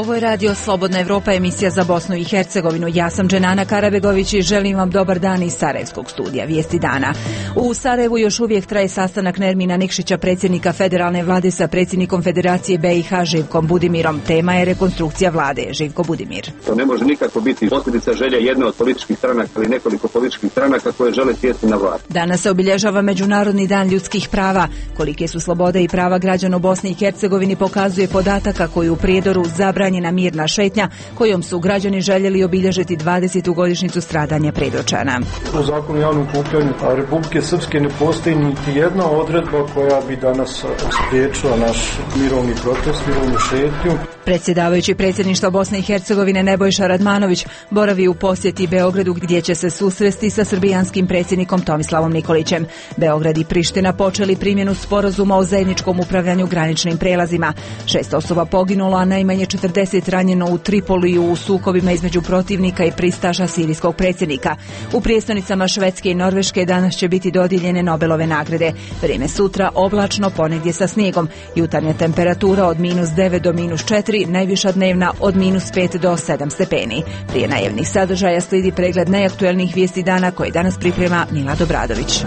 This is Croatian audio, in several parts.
Ovo je radio Slobodna Evropa, emisija za Bosnu i Hercegovinu. Ja sam Dženana Karabegović i želim vam dobar dan iz Sarajevskog studija Vijesti dana. U Sarajevu još uvijek traje sastanak Nermina Nikšića, predsjednika federalne vlade, sa predsjednikom Federacije BiH Živkom Budimirom. Tema je rekonstrukcija vlade. Živko Budimir. To ne može nikako biti posljedica želje jedne od političkih stranaka ili nekoliko političkih stranaka koje žele sjesti na vlast. Danas se obilježava Međunarodni dan ljudskih prava. Kolike su slobode i prava građana u Bosni i Hercegovini pokazuje podatak kako je u Prijedoru zabranjena mirna šetnja kojom su građani željeli obilježiti 20. godišnjicu stradanja Prijedorčana. U zakonu o javnom okupljanju Republike Srpske ne postoji niti jedna odredba koja bi danas spriječila naš mirovni protest, mirovnu šetnju. Predsjedavajući predsjedništva Bosne i Hercegovine Nebojša Radmanović boravi u posjeti Beogradu gdje će se susresti sa srbijanskim predsjednikom Tomislavom Nikolićem. Beograd i Priština počeli primjenu sporazuma o zajedničkom upravljanju graničnim prelazima. 6 osoba poginulo, a najmanje 40 ranjeno u Tripoliju u sukobima između protivnika i pristaša sirijskog predsjednika. U prijestonicama Švedske i Norveške danas će biti dodijeljene Nobelove nagrade. Vrijeme sutra oblačno, ponegdje sa snijegom. Jutarnja temperatura od -9 do -4, najviša dnevna od -5 do 7 stepeni. Prije najavnih sadržaja slijedi pregled najaktuelnijih vijesti dana koje danas priprema Milad Obradović.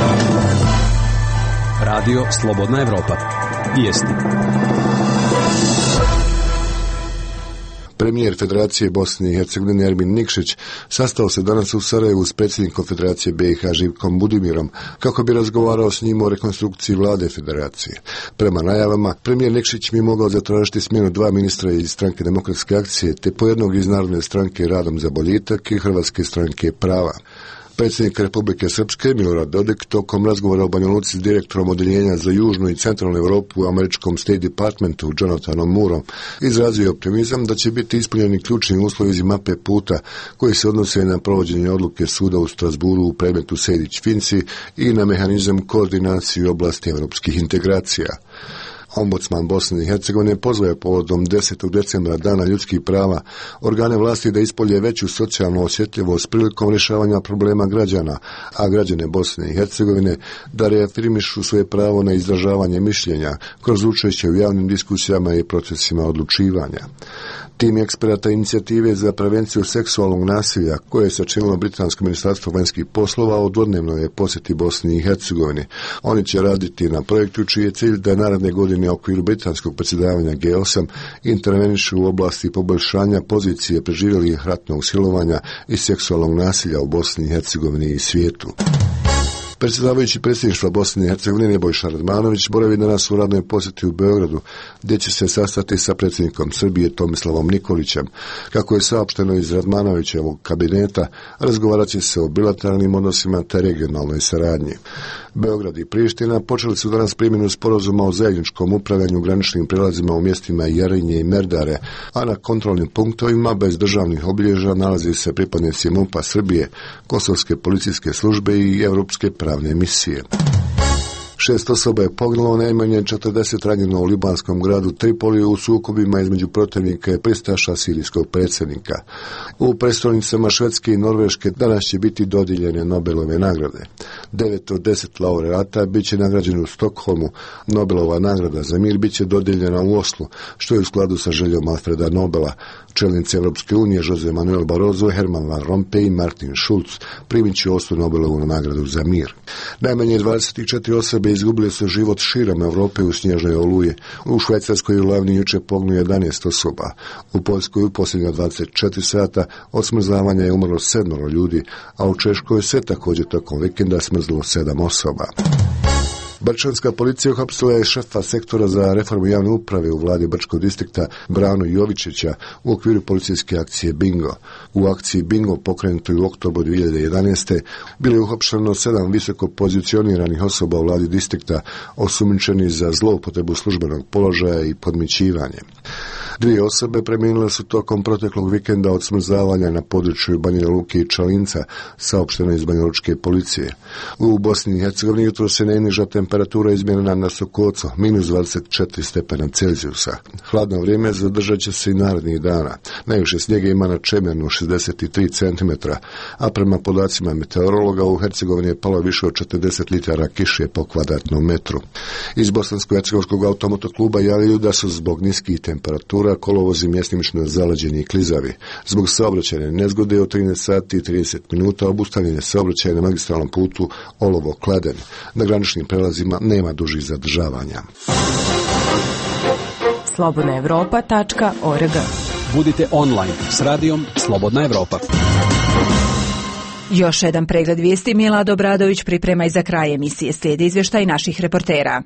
Radio Slobodna Evropa. Vijesti. Premijer Federacije Bosne i Hercegovine Nermin Nikšić sastao se danas u Sarajevu s predsjednikom Federacije BiH Živkom Budimirom kako bi razgovarao s njim o rekonstrukciji vlade Federacije. Prema najavama, premijer Nikšić mi mogao zatražiti smjenu 2 ministra iz Stranke demokratske akcije te po jednog iz Narodne stranke Radom za boljitak i Hrvatske stranke Prava. Predsjednik Republike Srpske Milorad Dodik tokom razgovora u Banja Luci s direktorom odeljenja za južnu i centralnu Europu u američkom State Departmentu Jonathanom Moorom izrazio optimizam da će biti ispunjeni ključni uslovi iz mape puta koji se odnose na provođenje odluke suda u Strasburu u predmetu Sejdić-Finci i na mehanizam koordinacije u oblasti europskih integracija. Ombudsman Bosne i Hercegovine pozvao je povodom 10. decembra Dana ljudskih prava organe vlasti da ispolje veću socijalnu osjetljivost prilikom rješavanja problema građana, a građane Bosne i Hercegovine da reafirmišu svoje pravo na izražavanje mišljenja kroz učešće u javnim diskusijama i procesima odlučivanja. Tim eksperata inicijative za prevenciju seksualnog nasilja koje je sačinilo Britansko ministarstvo vanjskih poslova u dvodnevnoj je posjeti Bosni i Hercegovini. Oni će raditi na projektu čiji je cilj da naredne godine u okviru britanskog predsjedavanja G8 intervenišu u oblasti poboljšanja pozicije preživjelih ratnog silovanja i seksualnog nasilja u Bosni i Hercegovini i svijetu. Predsjedavajući predsjedništva Bosne i Hercegovine Nebojša Radmanović boravi danas u radnoj posjeti u Beogradu, gdje će se sastati sa predsjednikom Srbije Tomislavom Nikolićem. Kako je saopšteno iz Radmanovićevog kabineta, razgovarat će se o bilateralnim odnosima te regionalnoj saradnji. Beograd i Priština počeli su danas primjenu sporazuma o zajedničkom upravljanju graničnim prelazima u mjestima Jarinje i Merdare, a na kontrolnim punktovima bez državnih obilježja nalazi se pripadnici MUP-a Srbije, Kosovske policijske službe i Europske pravne misije. 6 osoba je poginulo, najmanje 40 ranjeno u libanskom gradu Tripoliju u sukobima između protivnika i pristaša sirijskog predsjednika. U prestolnicama Švedske i Norveške danas će biti dodijeljene Nobelove nagrade. 9 od 10 laureata bit će nagrađeni u Stokholmu. Nobelova nagrada za mir bit će dodijeljena u Oslu, što je u skladu sa željom Alfreda Nobela. Čelnici Europske unije Jose Manuel Barroso, Herman Van Rompuy i Martin Schulz primit će Oslu Nobelovu nagradu za mir. Najmanje 24 osobe izgubile su život širom Europe u snježnoj oluji. U Švajcarskoj i Lavni jučer poginulo 11 osoba. U Poljskoj u posljednja 24 sata od smrzavanja je umrlo 7 ljudi, a u Češkoj se također tokom vikenda smrzlo 7 osoba. Brčanska policija uhapsila je šefa sektora za reformu javne uprave u vladi Brčkog distrikta Branu Jovičića u okviru policijske akcije Bingo. U akciji Bingo pokrenutoj u oktobru 2011. bilo je uhapšeno 7 visoko pozicioniranih osoba u vladi distrikta osumnjičeni za zloupotrebu službenog položaja i podmićivanje. 2 osobe preminule su tokom proteklog vikenda od smrzavanja na području Banja Luke i Čalinca, saopšteno iz Banja Lučke policije. U Bosni i Hercegovini jutro se najniža temperatura temperatura izmjerena na Sokocu, minus 24 stepena Celzijusa. Hladno vrijeme zadržat će se i narednih dana. Najviše snijega ima na Čemernu 63 cm, a prema podacima meteorologa u Hercegovini je palo više od 40 litara kiše po kvadratnom metru. Iz Bosansko-hercegovskog automotokluba javljaju da su zbog niskih temperatura kolovozi mjestimično zaleđeni i klizavi. Zbog saobraćajne nezgode od 13 sati i 30 minuta obustavljene saobraćaje na magistralnom putu Olovo-Kladen. Na graničnim prelazima nema dužih zadržavanja. slobodnaevropa.org. Budite online s radijom Slobodna Evropa. Još jedan pregled vijesti Milad Obradović priprema i za kraj emisije slijedi izvještaj naših reportera.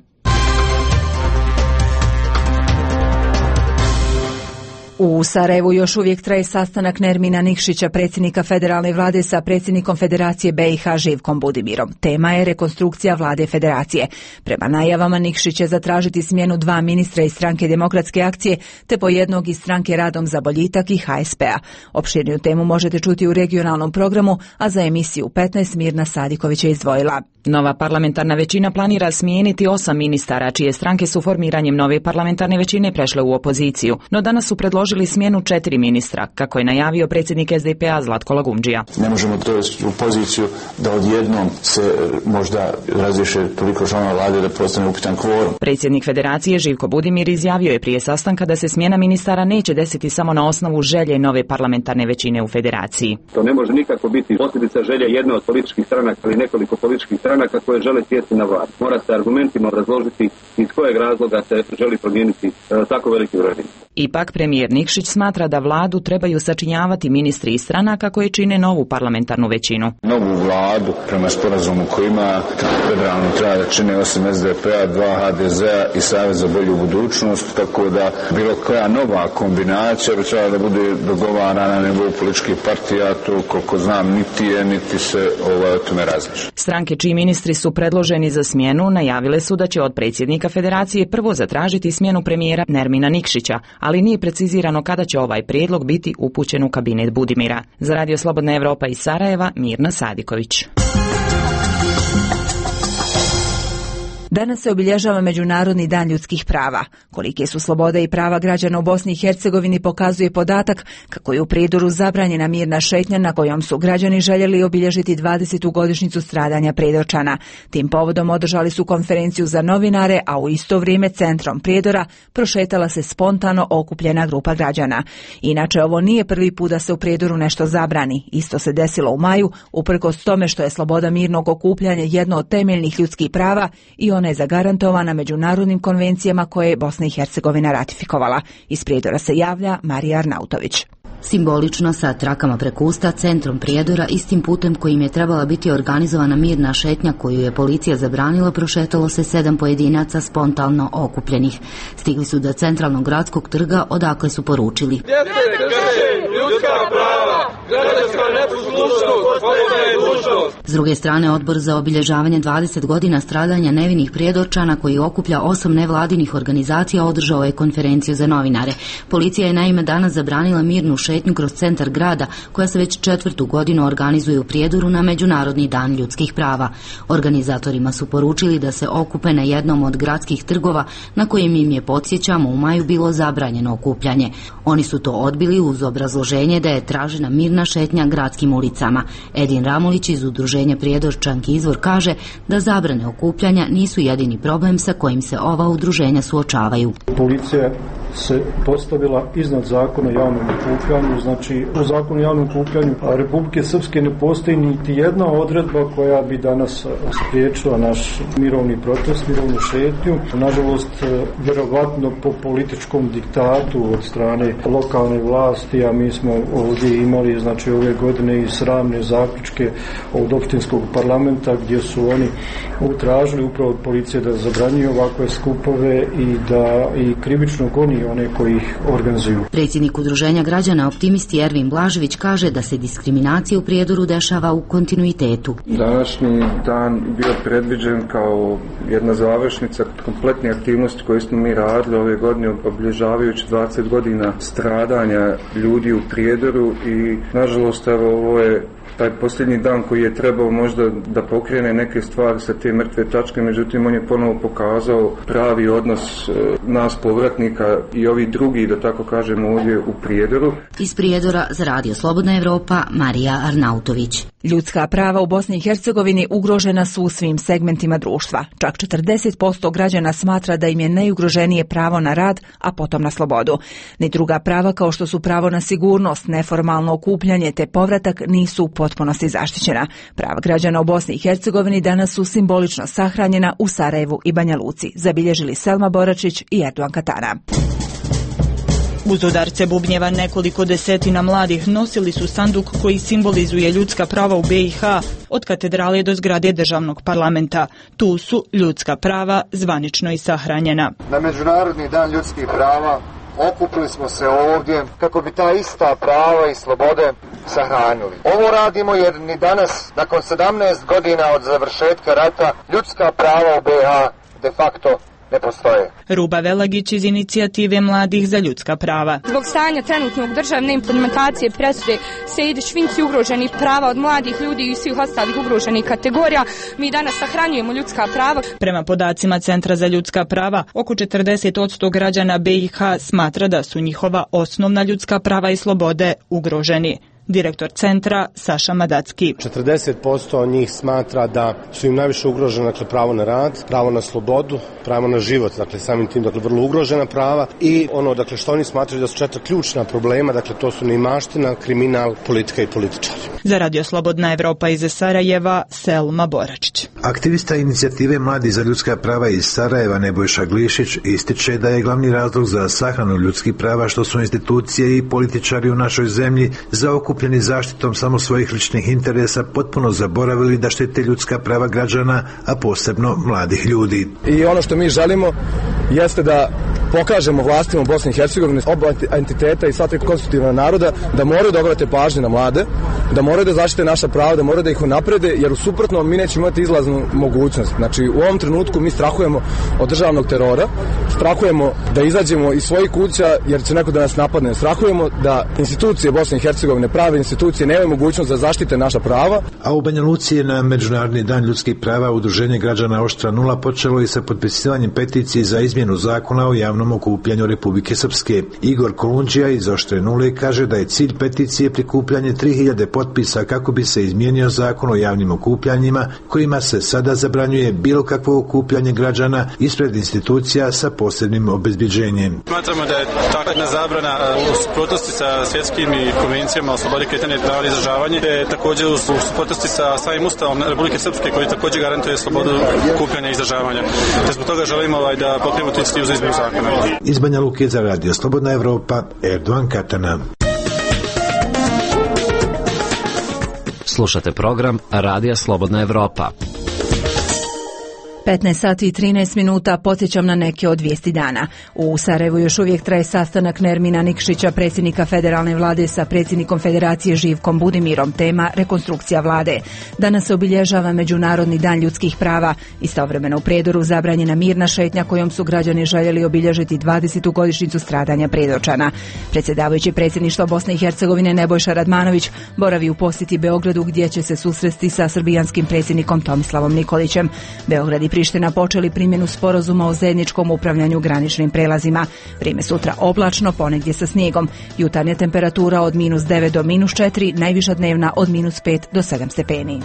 U Sarajevu još uvijek traje sastanak Nermina Nikšića, predsjednika federalne vlade, sa predsjednikom Federacije BiH Živkom Budimirom. Tema je rekonstrukcija vlade federacije. Prema najavama Nikšić će zatražiti smjenu 2 ministra iz stranke Demokratske akcije te po jednog iz stranke Radom za boljitak i HSP-a. Opširniju temu možete čuti u regionalnom programu, a za emisiju 15 Mirna Sadiković je izdvojila. Nova parlamentarna većina planira smijeniti 8 ministara, čije stranke su formiranjem nove parlamentarne većine prešle u opoziciju. No danas su predložili smjenu 4 ministra, kako je najavio predsjednik SDP-a Zlatko Lagundžija. Ne možemo dovesti u poziciju da odjednom se možda razriješe toliko članova vlade da postane upitan kvorum. Predsjednik Federacije Živko Budimir izjavio je prije sastanka da se smjena ministara neće desiti samo na osnovu želje nove parlamentarne većine u Federaciji. To ne može nikako biti posljedica želje jedne od političkih stranaka ili nekoliko političkih stranaka koje žele sjesti na vlast. Mora se argumentima razložiti iz kojeg razloga se želi promijeniti tako veliki broj. Ipak premijer Nikšić smatra da vladu trebaju sačinjavati ministri iz stranaka koje čine novu parlamentarnu većinu. Novu vladu prema sporazumu koji ima federalnu treba da čine osim SDP-a, 2 HDZ-a i Savez za bolju budućnost, tako da bilo koja nova kombinacija bi trebala da bude dogovarana na nivou političkih partija, to koliko znam niti se o tome razmišlja. Stranke čiji ministri su predloženi za smjenu najavile su da će od predsjednika Federacije prvo zatražiti smjenu premijera Nermina Nikšića, ali nije precizirano kada će ovaj prijedlog biti upućen u kabinet Budimira. Za Radio Slobodna Evropa iz Sarajeva, Mirna Sadiković. Danas se obilježava Međunarodni dan ljudskih prava. Kolike su slobode i prava građana u Bosni i Hercegovini pokazuje podatak kako je u Prijedoru zabranjena mirna šetnja na kojom su građani željeli obilježiti 20. godišnjicu stradanja Prijedorčana. Tim povodom održali su konferenciju za novinare, a u isto vrijeme centrom Prijedora prošetala se spontano okupljena grupa građana. Inače, ovo nije prvi put da se u Prijedoru nešto zabrani. Isto se desilo u maju, uprkos tome što je sloboda mirnog okupljanja jedno od temeljnih ljudskih prava i ona je zagarantovana međunarodnim konvencijama koje je Bosna i Hercegovina ratifikovala. Iz Prijedora se javlja Marija Arnautović. Simbolično sa trakama preko usta centrom Prijedora, istim putem kojim je trebala biti organizovana mirna šetnja koju je policija zabranila, prošetalo se 7 pojedinaca spontano okupljenih. Stigli su do centralnog gradskog trga odakle su poručili: ljudska prava, građanska neposlušnost, postaje dužnost. S druge strane, Odbor za obilježavanje 20 godina stradanja nevinih Prijedorčana, koji okuplja 8 nevladinih organizacija, održao je konferenciju za novinare. Policija je naime danas zabranila mirnu šetnju kroz centar grada, koja se već 4. godinu organizuje u Prijedoru na Međunarodni dan ljudskih prava. Organizatorima su poručili da se okupe na jednom od gradskih trgova na kojim im je, podsjećamo, u maju bilo zabranjeno okupljanje. Oni su to odbili uz obrazloženje da je tražena mirna šetnja gradskim ulicama. Edin Ramulić iz udruženja Prijedorčanki Izvor kaže da zabrane okupljanja nisu jedini problem sa kojim se ova udruženja suočavaju. Policija se postavila iznad zakona o javnom okupljanju, znači u zakonu o javnom okupljanju Republike Srpske ne postoji niti jedna odredba koja bi danas spriječila naš mirovni protest, mirovnu šetnju. Nažalost, vjerovatno po političkom diktatu od strane lokalne vlasti, a mi smo ovdje imali, znači, ove godine i sramne zaključke od opštinskog parlamenta gdje su oni utražili upravo od policije da zabranjuju ovakve skupove i da i krivično goni i one koji ih organizuju. Predsjednik Udruženja građana Optimisti Ervin Blažević kaže da se diskriminacija u Prijedoru dešava u kontinuitetu. Današnji dan bio predviđen kao jedna završnica kompletne aktivnosti koje smo mi radili ove godine, obilježavajući 20 godina stradanja ljudi u Prijedoru i nažalost ovo je taj posljednji dan koji je trebao možda da pokrene neke stvari sa te mrtve tačke, međutim on je ponovo pokazao pravi odnos nas povratnika i ovi drugi, da tako kažemo, ovdje u Prijedoru. Iz Prijedora za Radio Slobodna Evropa, Marija Arnautović. Ljudska prava u Bosni i Hercegovini ugrožena su u svim segmentima društva. Čak 40% građana smatra da im je najugroženije pravo na rad, a potom na slobodu. Ni druga prava kao što su pravo na sigurnost, neformalno okupljanje te povratak nisu u potpunosti zaštićena. Prava građana u Bosni i Hercegovini danas su simbolično sahranjena u Sarajevu i Banja Luci, zabilježili Selma Boračić i Erdogan Katana. Uz udarce bubnjeva nekoliko desetina mladih nosili su sanduk koji simbolizuje ljudska prava u BiH od katedrale do zgrade državnog parlamenta. Tu su ljudska prava zvanično i sahranjena. Na Međunarodni dan ljudskih prava okupili smo se ovdje kako bi ta ista prava i slobode sahranili. Ovo radimo jer ni danas, nakon 17 godina od završetka rata, ljudska prava u BiH de facto ne postoje. Ruba Velagić iz inicijative Mladih za ljudska prava. Zbog stanja trenutnog državne implementacije presude Sejdić Finci ugroženih prava od mladih ljudi i svih ostalih ugroženih kategorija, mi danas sahranjujemo ljudska prava. Prema podacima Centra za ljudska prava, oko 40% građana BiH smatra da su njihova osnovna ljudska prava i slobode ugroženi. Direktor centra Saša Madacki. 40% njih smatra da su im najviše ugrožena, dakle, pravo na rad, pravo na slobodu, pravo na život, dakle samim tim, dakle, vrlo ugrožena prava i ono, dakle, što oni smatraju da su 4 ključna problema, dakle to su neimaština, kriminal, politika i političari. Za Radio Slobodna Evropa iz Sarajeva, Selma Boračić. Aktivista inicijative Mladi za ljudska prava iz Sarajeva Nebojša Glišić ističe da je glavni razlog za sahranu ljudskih prava što su institucije i političari u našoj zemlji zaokupljeni zaštitom samo svojih ličnih interesa potpuno zaboravili da štite ljudska prava građana, a posebno mladih ljudi. I ono što mi želimo jeste da pokažemo vlastima u Bosni i Hercegovini, oba entiteta i sva tri konstitutivna naroda, da moraju da obrate pažnju na mlade, da moraju da zaštite naša prava, da moraju da ih unaprede, jer u suprotnom mi nećemo imati izlaznu mogućnost. Znači, u ovom trenutku mi strahujemo od državnog terora, strahujemo da izađemo iz svojih kuća jer će neko da nas napadne, strahujemo da institucije Bosne i Hercegovine, prave institucije, nemaju mogućnost da zaštite naša prava. A u Banja Luci je na Međunarodni dan ljudskih prava Udruženje građana Oštra nula počelo i sa potpisivanjem peticije za izmjenu zakona o javnom okupljanju Republike Srpske. Igor Kolundžija iz Oštre nule kaže da je cilj peticije prikupljanje 3000 potpisa kako bi se izmijenio zakon o javnim okupljanjima kojima se sada zabranjuje bilo kakvo okupljanje građana ispred institucija sa posebnim obezbeđenjem. Smatramo da je takva zabrana u suprotnosti sa svjetskim i konvencijama o slobodi kretanja i prava na izražavanje, te također u suprotnosti sa samim Ustavom Republike Srpske koji također garantuje slobodu okupljanja i izražavanja. Te zbog toga želimo da pokrenemo tu inicijativu za izmjenu zakona. Iz Banja Luke za Radio Slobodna Evropa, Erdogan Katana. Slušate program Radija Slobodna Evropa. 15 sati i 13 minuta, podsjećam na neke od vijesti dana. U Sarajevu još uvijek traje sastanak Nermina Nikšića, predsjednika federalne vlade sa predsjednikom federacije Živkom Budimirom. Tema rekonstrukcija vlade. Danas se obilježava Međunarodni dan ljudskih prava. Istovremeno u Prijedoru zabranjena mirna šetnja kojom su građani željeli obilježiti 20. godišnjicu stradanja Prijedorčana. Predsjedavajući predsjedništva Bosne i Hercegovine Nebojša Radmanović boravi u posjeti Beogradu gdje će se susresti sa srbijanskim predsjednikom Tomislavom Nikolićem. Beograd i Priština počeli primjenu sporazuma o zajedničkom upravljanju graničnim prelazima. Vrijeme sutra oblačno, ponegdje sa snijegom. Jutarnja temperatura od -9 do -4, najviša dnevna od -5 do 7 stepeni.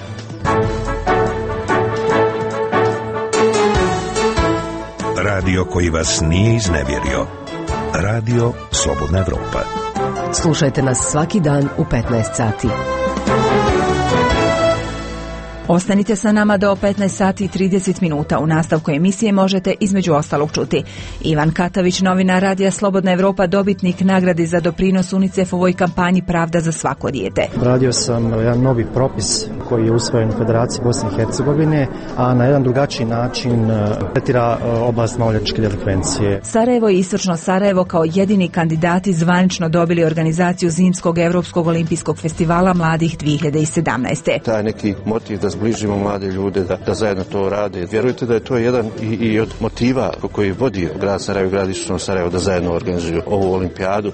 Radio koji vas nije iznevjerio. Radio Slobodna Evropa. Slušajte nas svaki dan u 15 sati. Ostanite sa nama do 15 sati i 30 minuta. U nastavku emisije možete između ostalog čuti Ivan Katavić, novinar Radija Slobodna Evropa, dobitnik nagrade za doprinos UNICEF-ovoj kampanji Pravda za svako dijete. Radio sam jedan novi propis koji je usvojen u Federaciji Bosne i Hercegovine, a na jedan drugačiji način tretira oblast maloljetničke delikvencije. Sarajevo i Istočno Sarajevo kao jedini kandidati zvanično dobili organizaciju Zimskog Evropskog olimpijskog festivala mladih 2017. Taj neki motiv da zbližimo mlade ljude, da zajedno to rade. Vjerujte da je to jedan i od motiva koji vodi grad Sarajevo i grad Istočno Sarajevo da zajedno organizuju ovu olimpijadu.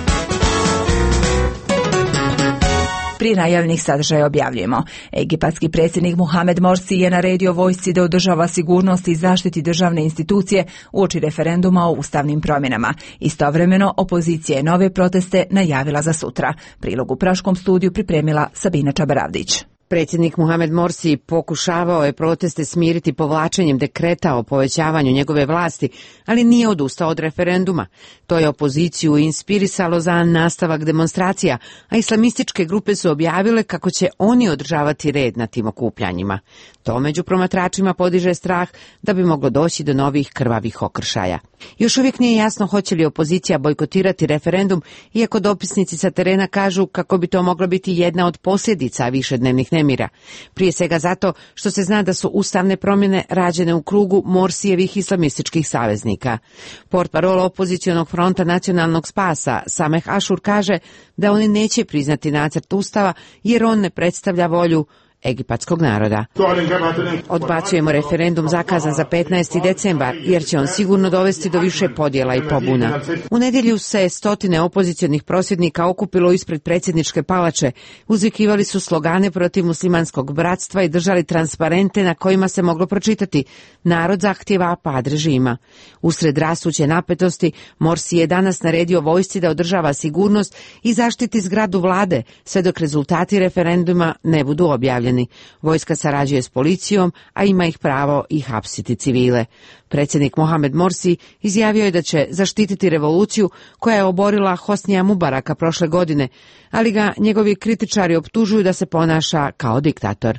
Prije najavljenih sadržaja objavljujemo. Egipatski predsjednik Mohamed Morsi je naredio vojsci da održava sigurnost i zaštiti državne institucije uoči referenduma o ustavnim promjenama. Istovremeno, opozicija je nove proteste najavila za sutra. Prilog u Praškom studiju pripremila Sabina Čabaravdić. Predsjednik Mohamed Morsi pokušavao je proteste smiriti povlačenjem dekreta o povećavanju njegove vlasti, ali nije odustao od referenduma. To je opoziciju inspirisalo za nastavak demonstracija, a islamističke grupe su objavile kako će oni održavati red na tim okupljanjima. To među promatračima podiže strah da bi moglo doći do novih krvavih okršaja. Još uvijek nije jasno hoće li opozicija bojkotirati referendum, iako dopisnici sa terena kažu kako bi to moglo biti jedna od posljedica višednevnih nemira. Prije svega zato što se zna da su ustavne promjene rađene u krugu Morsijevih islamističkih saveznika. Portparol opozicionog fronta nacionalnog spasa Sameh Ashur kaže da oni neće priznati nacrt ustava jer on ne predstavlja volju egipatskog naroda. Odbacujemo referendum zakazan za 15. decembar jer će on sigurno dovesti do više podjela i pobuna. U nedjelju se stotine opozicionih prosvjednika okupilo ispred predsjedničke palače, uzvikivali su slogane protiv muslimanskog bratstva i držali transparente na kojima se moglo pročitati: narod zahtjeva pad režima. Usred rastuće napetosti, Morsi je danas naredio vojsci da održava sigurnost i zaštiti zgradu vlade, sve dok rezultati referenduma ne budu objavljeni. Vojska sarađuje s policijom, a ima ih pravo i hapsiti civile. Predsjednik Mohamed Morsi izjavio je da će zaštititi revoluciju koja je oborila Hosnija Mubaraka prošle godine, ali ga njegovi kritičari optužuju da se ponaša kao diktator.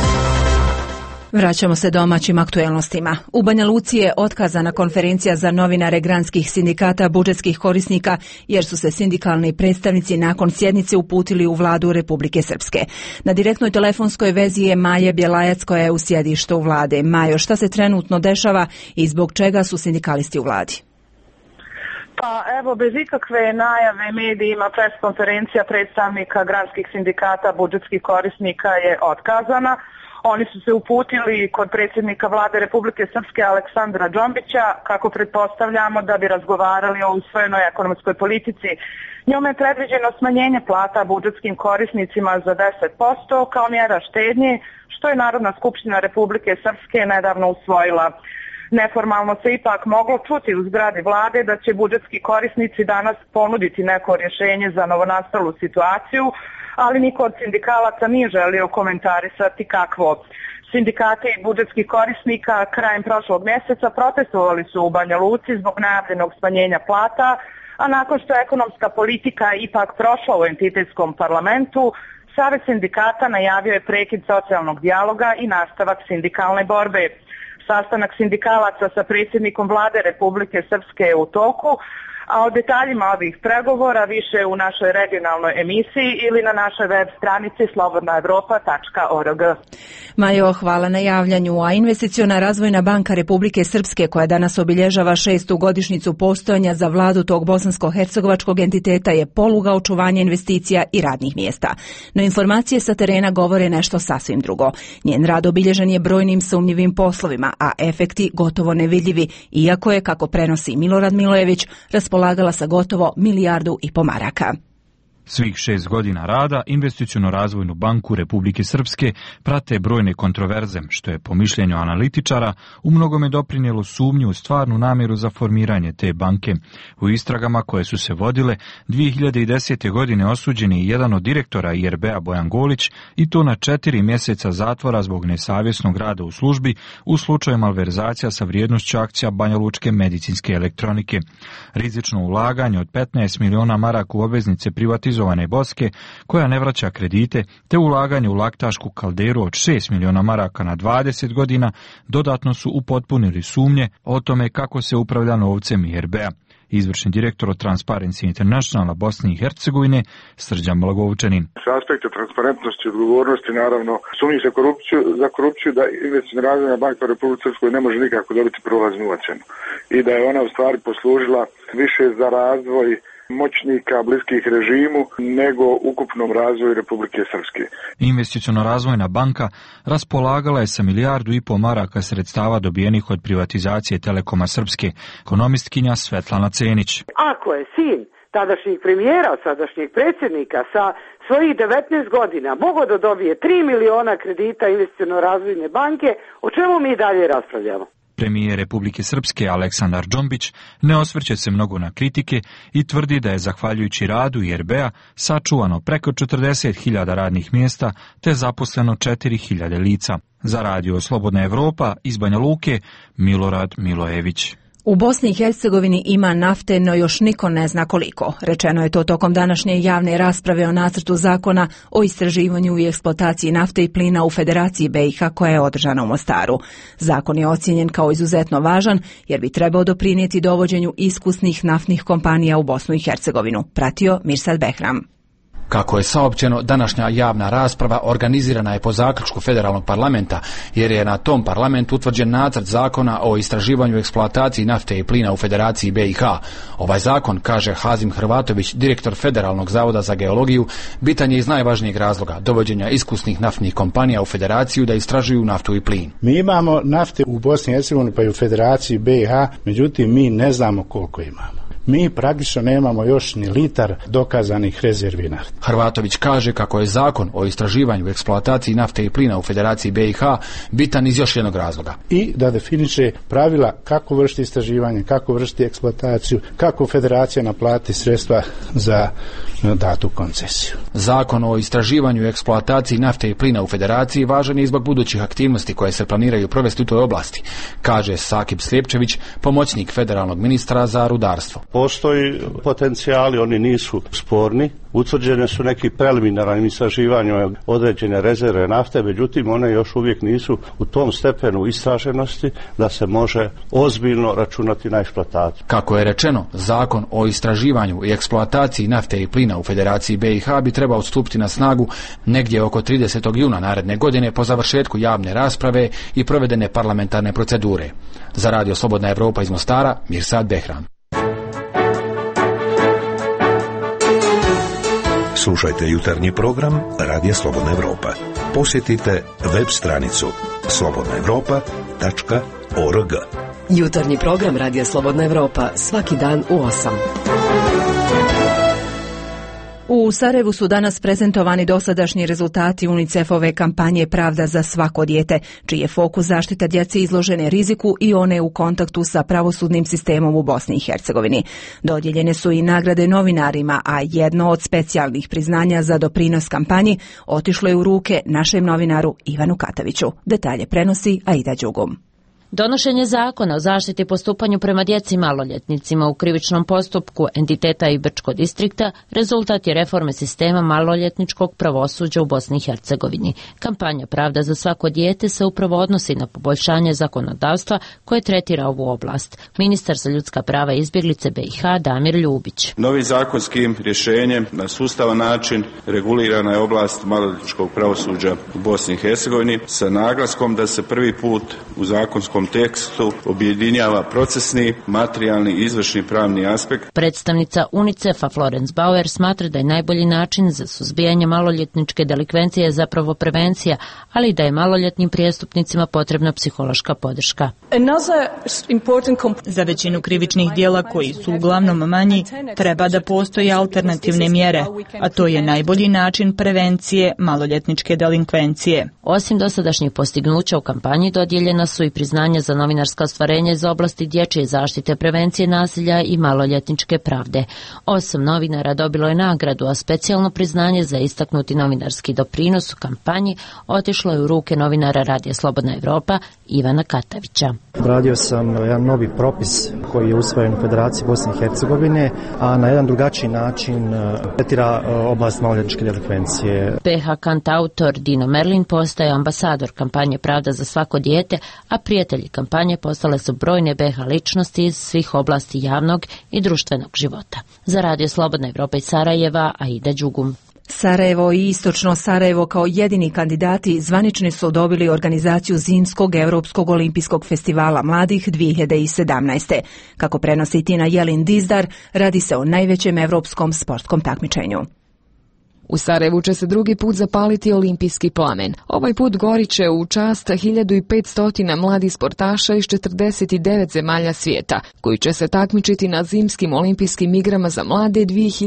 Vraćamo se domaćim aktuelnostima. U Banja Luci je otkazana konferencija za novinare granskih sindikata budžetskih korisnika jer su se sindikalni predstavnici nakon sjednice uputili u vladu Republike Srpske. Na direktnoj telefonskoj vezi je Maja Bjelajac koja je u sjedištu vlade. Majo, šta se trenutno dešava i zbog čega su sindikalisti u vladi? Pa evo, bez ikakve najave medijima preskonferencija predstavnika granskih sindikata budžetskih korisnika je otkazana. Oni su se uputili kod predsjednika vlade Republike Srpske Aleksandra Džombića, kako pretpostavljamo da bi razgovarali o usvojenoj ekonomskoj politici. Njome je predviđeno smanjenje plata budžetskim korisnicima za 10% kao mjera štednje, što je Narodna skupština Republike Srpske nedavno usvojila. Neformalno se ipak moglo čuti u zgradi vlade da će budžetski korisnici danas ponuditi neko rješenje za novonastalu situaciju, ali niko od sindikalaca nije želio komentarisati kakvo. Sindikati budžetskih korisnika krajem prošlog mjeseca protestovali su u Banja Luci zbog najavljenog smanjenja plata, a nakon što je ekonomska politika ipak prošla u entitetskom parlamentu, Savez sindikata najavio je prekid socijalnog dijaloga i nastavak sindikalne borbe. Sastanak sindikalaca sa predsjednikom vlade Republike Srpske je u toku, a o detaljima ovih pregovora više u našoj regionalnoj emisiji ili na našoj web stranici slobodnaevropa.org. Majo, hvala na javljanju. A Investiciona razvojna banka Republike Srpske, koja danas obilježava 6. godišnjicu postojanja za vladu tog bosansko-hercegovačkog entiteta, je poluga očuvanja investicija i radnih mjesta. No informacije sa terena govore nešto sasvim drugo. Njen rad obilježen je brojnim sumnjivim poslovima, a efekti gotovo nevidljivi, iako je, kako prenosi Milorad Milojević, raspolagala sa gotovo 1,5 milijardu maraka. Svih 6 godina rada Investiciono-razvojnu banku Republike Srpske prate brojne kontroverze, što je po mišljenju analitičara u mnogome doprinijelo sumnju u stvarnu namjeru za formiranje te banke. U istragama koje su se vodile, 2010. godine osuđen je jedan od direktora IRB-a Bojan Golić, i to na 4 mjeseca zatvora zbog nesavjesnog rada u službi u slučaju malverzacija sa vrijednošću akcija Banjalučke medicinske elektronike. Rizično ulaganje od 15 miliona maraka u obveznice privatizacije legalizovane Boske koja ne vraća kredite, te ulaganje u laktašku kalderu od 6 miliona maraka na 20 godina dodatno su upotpunili sumnje o tome kako se upravlja novcem IRB-a. Izvršni direktor od Transparency Internationala Bosne i Hercegovine Srđan Blagovčanin. Sa aspekta transparentnosti i odgovornosti, naravno, sumnji za korupciju da Investiciona razvojna banka u Republici Srpskoj ne može nikako dobiti prolaznu ocjenu i da je ona u stvari poslužila više za razvoj moćnika bliskih režimu nego ukupnom razvoju Republike Srpske. Investiciona razvojna banka raspolagala je sa 1,5 milijardu maraka sredstava dobijenih od privatizacije Telekoma Srpske, ekonomistkinja Svetlana Cenić. Ako je sin tadašnjeg premijera, sadašnjeg predsjednika sa svojih 19 godina mogao da dobije 3 miliona kredita Investiciona razvojne banke, o čemu mi dalje raspravljamo? Premijer Republike Srpske Aleksandar Džombić ne osvrće se mnogo na kritike i tvrdi da je zahvaljujući radu IRB-a sačuvano preko 40.000 radnih mjesta te zaposleno 4.000 lica. Za radio Slobodna Evropa iz Banja Luke, Milorad Milojević. U Bosni i Hercegovini ima nafte, no još niko ne zna koliko. Rečeno je to tokom današnje javne rasprave o nacrtu zakona o istraživanju i eksploataciji nafte i plina u Federaciji BiH koja je održana u Mostaru. Zakon je ocijenjen kao izuzetno važan jer bi trebao doprinijeti dovođenju iskusnih naftnih kompanija u Bosnu i Hercegovinu. Pratio Mirsad Behram. Kako je saopćeno, današnja javna rasprava organizirana je po zaključku federalnog parlamenta, jer je na tom parlamentu utvrđen nacrt zakona o istraživanju i eksploataciji nafte i plina u Federaciji BiH. Ovaj zakon, kaže Hazim Hrvatović, direktor Federalnog zavoda za geologiju, bitan je iz najvažnijeg razloga, dovođenja iskusnih naftnih kompanija u Federaciju da istražuju naftu i plin. Mi imamo nafte u Bosni i Hercegovini pa i u Federaciji BiH, međutim mi ne znamo koliko imamo. Mi praktično nemamo još ni litar dokazanih rezervi nafte. Hrvatović kaže kako je zakon o istraživanju i eksploataciji nafte i plina u Federaciji BiH bitan iz još jednog razloga. I da definiše pravila kako vršiti istraživanje, kako vršiti eksploataciju, kako Federacija naplati sredstva za datu koncesiju. Zakon o istraživanju i eksploataciji nafte i plina u Federaciji važan je zbog budućih aktivnosti koje se planiraju provesti u toj oblasti, kaže Sakib Slijepčević, pomoćnik federalnog ministra za rudarstvo. Postoji potencijali, oni nisu sporni. Utvrđene su neki preliminarni istraživanja određene rezerve nafte, međutim one još uvijek nisu u tom stepenu istraženosti da se može ozbiljno računati na eksploataciju. Kako je rečeno, zakon o istraživanju i eksploataciji nafte i plina u Federaciji BiH bi trebao stupiti na snagu negdje oko 30. juna naredne godine po završetku javne rasprave i provedene parlamentarne procedure. Za radio Slobodna Evropa iz Mostara, Mirsad Behram. Slušajte jutarnji program Radija Slobodna Evropa. Posjetite web stranicu slobodnaevropa.org. Jutarnji program Radija Slobodna Evropa svaki dan u 8. U Sarajevu su danas prezentovani dosadašnji rezultati UNICEF-ove kampanje Pravda za svako dijete, čiji je fokus zaštita djece izložene riziku i one u kontaktu sa pravosudnim sistemom u Bosni i Hercegovini. Dodijeljene su i nagrade novinarima, a jedno od specijalnih priznanja za doprinos kampanji otišlo je u ruke našem novinaru Ivanu Kataviću. Detalje prenosi Aida Đugum. Donošenje zakona o zaštiti i postupanju prema djeci i maloljetnicima u krivičnom postupku entiteta Iberčko distrikta rezultat je reforme sistema maloljetničkog pravosuđa u Bosni i Hercegovini. Kampanja Pravda za svako dijete se upravo odnosi na poboljšanje zakonodavstva koje tretira ovu oblast. Ministar za ljudska prava i izbjeglice BiH Damir Ljubić. Novi zakonskim rješenjem na sustavan način regulirana je oblast maloljetničkog pravosuđa u Bosni i Hercegovini sa naglaskom da se prvi put u zakonskom tekstu objedinjava procesni, materijalni i izvršni pravni aspekt. Predstavnica UNICEF-a Florence Bauer smatra da je najbolji način za suzbijanje maloljetničke delikvencije zapravo prevencija, ali da je maloljetnim prijestupnicima potrebna psihološka podrška. Za većinu krivičnih djela koji su uglavnom manji, treba da postoje alternativne mjere, a to je najbolji način prevencije maloljetničke delinkvencije. Osim dosadašnjih postignuća u kampanji dodijeljena su i priznanja istraživanja za novinarska ostvarenja iz oblasti dječje zaštite, prevencije nasilja i maloljetničke pravde. 8 novinara dobilo je nagradu, a specijalno priznanje za istaknuti novinarski doprinos u kampanji otišlo je u ruke novinara Radija Slobodna Evropa Ivana Katavića. Radio sam jedan novi propis koji je usvojen u Federaciji Bosne i Hercegovine, a na jedan drugačiji način tretira oblast maloljetničke delikvencije. BH kantautor Dino Merlin postaje ambasador kampanje Pravda za svako dijete, a prijatelji kampanje postale su brojne BH ličnosti iz svih oblasti javnog i društvenog života. Za Radio Slobodna Evropa iz Sarajeva, Aida Đugum. Sarajevo i Istočno Sarajevo kao jedini kandidati zvanični su dobili organizaciju Zimskog Europskog olimpijskog festivala mladih 2017. Kako prenosi Tina Jelin Dizdar, radi se o najvećem evropskom sportskom takmičenju. U Sarajevu će se drugi put zapaliti olimpijski plamen. Ovaj put goriće u čast 1500 mladih sportaša iz 49 zemalja svijeta, koji će se takmičiti na zimskim olimpijskim igrama za mlade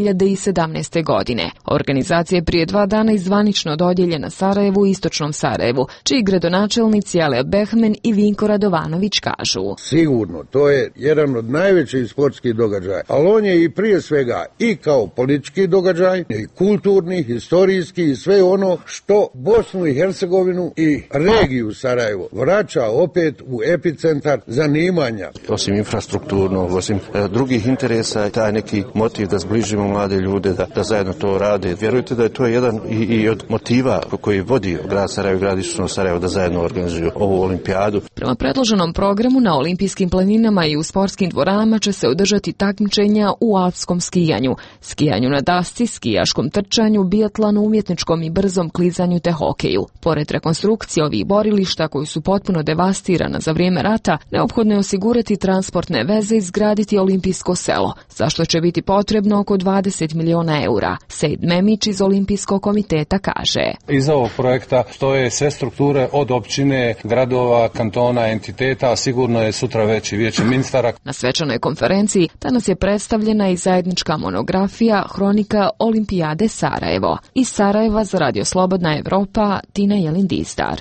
2017. godine. Organizacija je prije 2 dana zvanično dodijeljena Sarajevu i Istočnom Sarajevu, čiji gradonačelnici Alija Behmen i Vinko Radovanović kažu. Sigurno, to je jedan od najvećih sportskih događaja, ali on je i prije svega i kao politički događaj, i kulturni, historijski i sve ono što Bosnu i Hercegovinu i regiju Sarajevo vraća opet u epicentar zanimanja. Osim infrastrukturnog, osim drugih interesa, taj neki motiv da zbližimo mlade ljude, da zajedno to rade. Vjerujte da je to jedan i od motiva koji vodi grad Sarajevo i grad Istočno Sarajevo da zajedno organizuju ovu olimpijadu. Prema predloženom programu na olimpijskim planinama i u sportskim dvoranama će se održati takmičenja u alpskom skijanju, skijanju na dasci, skijaškom trčanju, biatlonu, umjetničkom i brzom klizanju te hokeju. Pored rekonstrukcije ovih borilišta koji su potpuno devastirana za vrijeme rata, neophodno je osigurati transportne veze i izgraditi olimpijsko selo, za što će biti potrebno oko 20 miliona eura. Sejid Memić iz Olimpijskog komiteta kaže. Iza ovog projekta stoje sve strukture od općine, gradova, kantona, entiteta, a sigurno je sutra već i vijeće ministara. Na svečanoj konferenciji danas je predstavljena i zajednička monografija Hronika Olimpijade Sarajevo. Iz Sarajeva za Radio Slobodna Evropa, Tina Jelin Dizdar.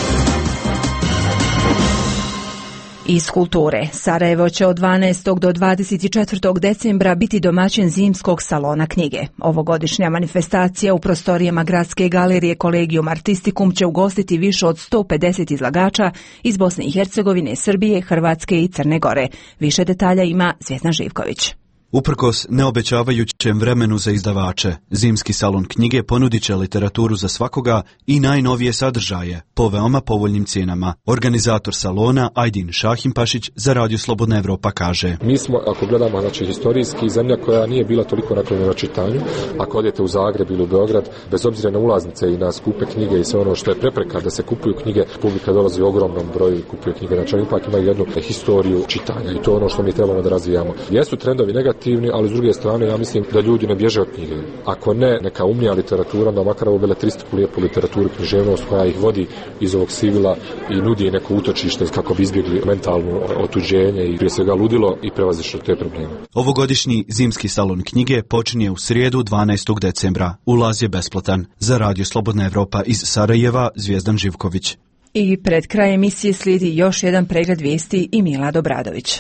Iz kulture, Sarajevo će od 12. do 24. decembra biti domaćin zimskog salona knjige. Ovogodišnja manifestacija u prostorijama Gradske galerije Collegium Artisticum će ugostiti više od 150 izlagača iz Bosne i Hercegovine, Srbije, Hrvatske i Crne Gore. Više detalja ima Zvjezna Živković. Uprkos neobećavajućem vremenu za izdavače, zimski salon knjige ponudit će literaturu za svakoga i najnovije sadržaje po veoma povoljnim cijenama. Organizator salona Ajdin Šahimpašić za Radio Slobodna Evropa kaže. Mi smo, ako gledamo historijski, zemlja koja nije bila toliko naklonjena čitanju. Ako odete u Zagreb ili u Beograd, bez obzira na ulaznice i na skupe knjige i sve ono što je prepreka da se kupuju knjige, publika dolazi u ogromnom broju i kupuje knjige. Znači, ipak ima jednu historiju čitanja i to je ono što mi trebamo da razvijamo. Jesu trendovi negativni, ali s druge strane ja mislim da ljudi ne bježe od knjige. Ako ne neka umnija literatura, da makar ovu beletristiku, lijepu literaturu, književnost koja ih vodi iz ovog sivila i nudi neko utočište kako bi izbjegli mentalno otuđenje i prije svega ludilo i prevazišli te probleme. Ovogodišnji zimski salon knjige počinje u srijedu 12. decembra. Ulaz je besplatan. Za Radio Slobodna Evropa iz Sarajeva, Zvjezdan Živković. I pred kraj emisije slijedi još jedan pregled vijesti i Milad Obradović.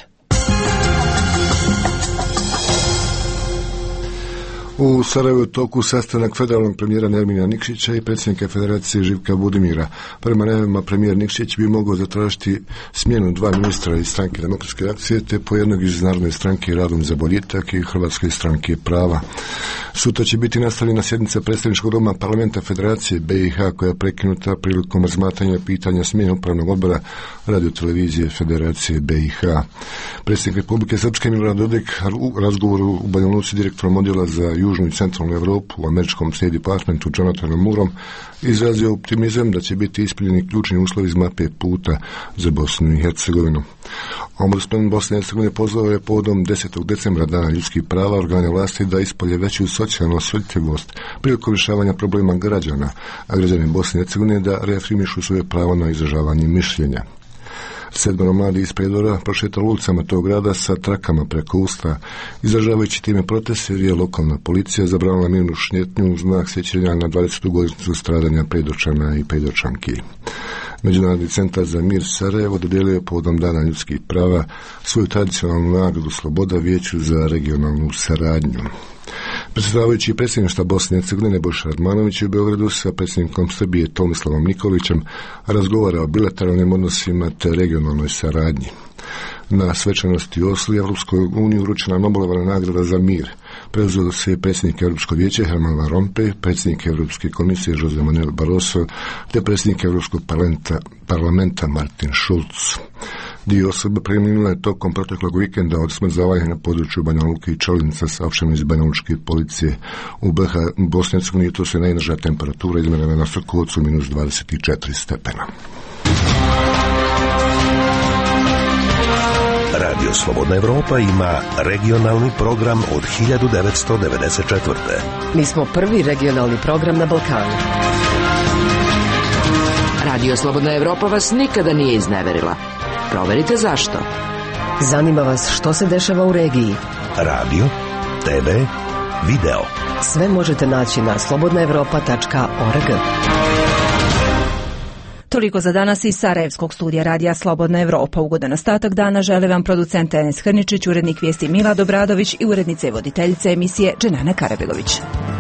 U Sarajevu je toku sastanak federalnog premijera Nermina Nikšića i predsjednika Federacije Živka Budimira. Prema najavama premijer Nikšić bi mogao zatražiti smjenu 2 ministra iz stranke Demokratske akcije te po jednog iz Narodne stranke Radom za boljitak i Hrvatske stranke prava. Sutra će biti nastavljena sjednica predstavničkog doma parlamenta Federacije BiH koja je prekinuta prilikom razmatranja pitanja smjene upravnog odbora radiotelevizije Federacije BiH. Predsjednik Republike Srpske Milorad Dodik u razgovoru u Banja Luci direktorom odjela za Južnu i Centralnu Evropu u američkom State Departmentu Jonathanom Moorom izrazio optimizam da će biti ispunjeni ključni uslovi iz mape puta za Bosnu i Hercegovinu. Ombudsman Bosne i Hercegovine pozvao je povodom 10. decembra Dana ljudskih prava organe vlasti da ispolje veću socijalnu osjetljivost prilikom rješavanja problema građana, a građani Bosne i Hercegovine da reafirmišu svoje pravo na izražavanje mišljenja. 7 mladih iz Prijedora prošetalo ulicama tog grada sa trakama preko usta, izražavajući time protest jer je lokalna policija zabranila mirnu šetnju u znak sjećanja na 20. godišnjicu stradanja Prijedorčana i Prijedorčanki. Međunarodni centar za mir Sarajevo dodijelio je povodom Dana ljudskih prava svoju tradicionalnu nagradu Sloboda Vijeću za regionalnu saradnju. Predsjedavajući predsjedništva Bosne i Hercegovine Nebojša Radmanović u Beogradu sa predsjednikom Srbije Tomislavom Nikolićem razgovara o bilateralnim odnosima te regionalnoj saradnji. Na svečanosti u Oslu Evropskoj uniji uručena Nobelova nagrada za mir. Preuzeo se je predsjednik Europskog vijeća Herman Van Rompuy, predsjednik Europske komisije Jose Manuel Barroso te predsjednik Europskog parlamenta Martin Schulz. Dio osoba preminula je tokom proteklog vikenda od smrzavanja na području Banja Luke i Čolinca, saopšteno iz Banja Lučke policije. U Bosni i Hercegovini to se najniža temperatura izmjerena na Sokolovcu -24 stepena. Radio Slobodna Evropa ima regionalni program od 1994. Mi smo prvi regionalni program na Balkanu. Radio Slobodna Evropa vas nikada nije izneverila. Proverite zašto. Zanima vas što se dešava u regiji. Radio, TV, video. Sve možete naći na slobodnaevropa.org. Toliko za danas iz Sarajevskog studija Radija Slobodna Evropa. Ugodan ostatak dana žele vam producent Enes Hrničić, urednik vijesti Milad Obradović i urednica i voditeljica emisije Dženana Karabegović.